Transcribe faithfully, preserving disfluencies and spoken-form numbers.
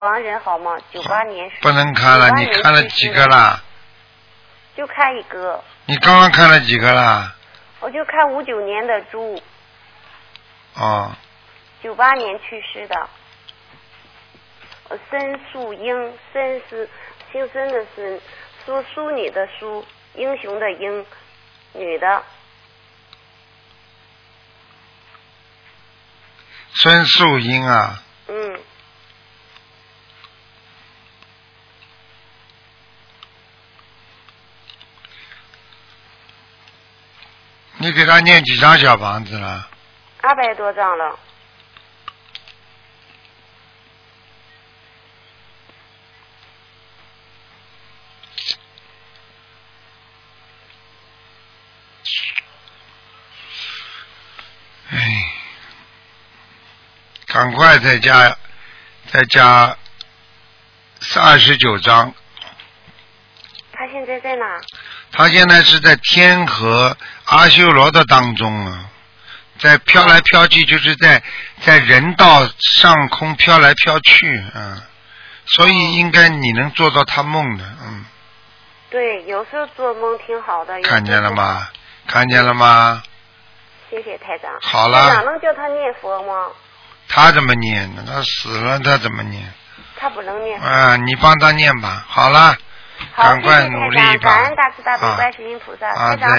亡人好吗？九八年。 不能看了，你看了几个啦？ 就看一个。 你刚刚看了几个啦？ 我就看五九年的猪。 哦。 九八年去世的。申素英，申是姓申的申，苏淑女的苏，英雄的英，女的。 孙素英啊。 嗯。 你给他念几张小房子了？ 二百多张了。 哎，赶快再加，再加二十九张。 他现在在哪？ 他现在是在天河阿修罗的当中啊，在飘来飘去，就是在在人道上空飘来飘去，嗯，所以应该你能做到他梦的，嗯。 对，有时候做梦挺好的。 看见了吗？看见了吗？ 谢谢台长。 好了。 台长能叫他念佛吗？ 他怎么念呢？他死了，他怎么念？ 他不能念。 啊，你帮他念吧。好了。 好， 赶快努力吧！ 感恩大慈大悲观世音菩萨，台长。